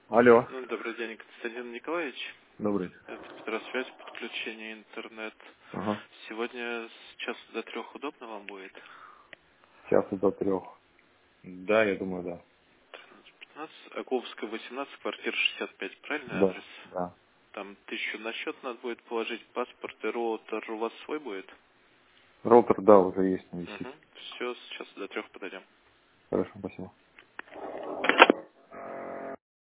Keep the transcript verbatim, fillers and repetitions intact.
Алло. Ну, добрый день, Константин Николаевич. Добрый. Это Петросвязь, подключение интернет. Ага. Сегодня с часу до трех удобно вам будет? Сейчас до трех. Да, я думаю, да. пятнадцать, Аковская, восемнадцать, квартира шестьдесят пять, правильный Да, адрес? да. Там тысячу на счет надо будет положить, паспорт и роутер у вас свой будет? Роутер, да, уже есть, он висит. Угу. Все, с часу до трех подойдем. Хорошо, спасибо.